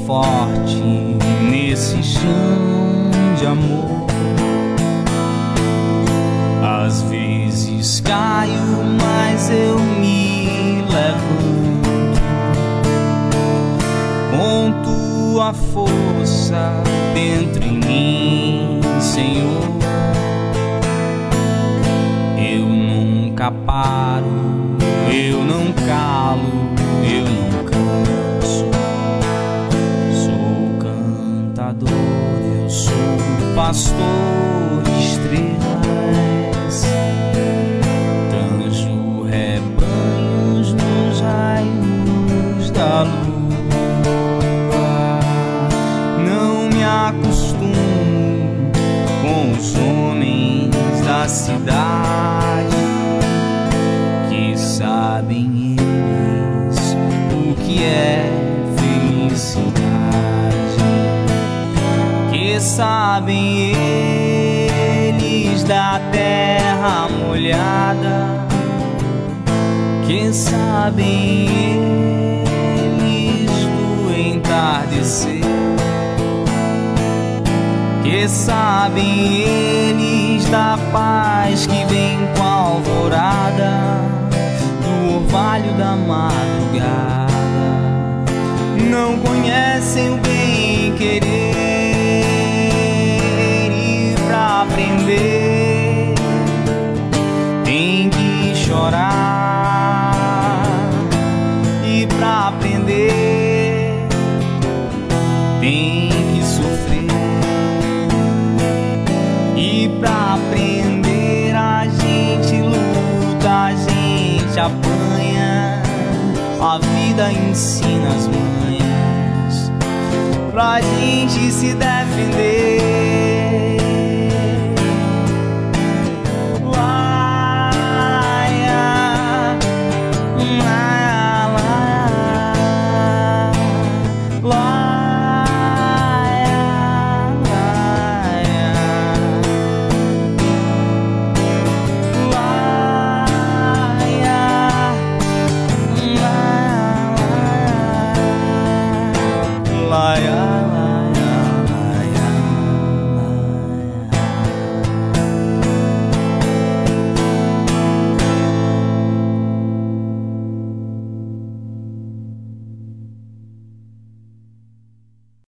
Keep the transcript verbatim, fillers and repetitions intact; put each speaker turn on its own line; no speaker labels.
forte nesse chão de amor. Às vezes caio, mas eu me levanto com tua força dentro em mim, Senhor. Eu nunca paro, eu não calo, eu não canso. Sou cantador, eu sou pastor de estrelas. Tanjo rebanhos nos raios da lua. Não me acostumo com os homens da cidade, que sabem eles o que é felicidade, que sabem eles da terra molhada, que sabem eles do entardecer, que sabem eles da paz que vem com a alvorada, do orvalho da madrugada. Não conhecem o bem querer, e pra aprender tem que chorar, e pra aprender tem que sofrer. E pra aprender a gente luta, a gente apanha, a vida ensina as manhas pra gente se defender.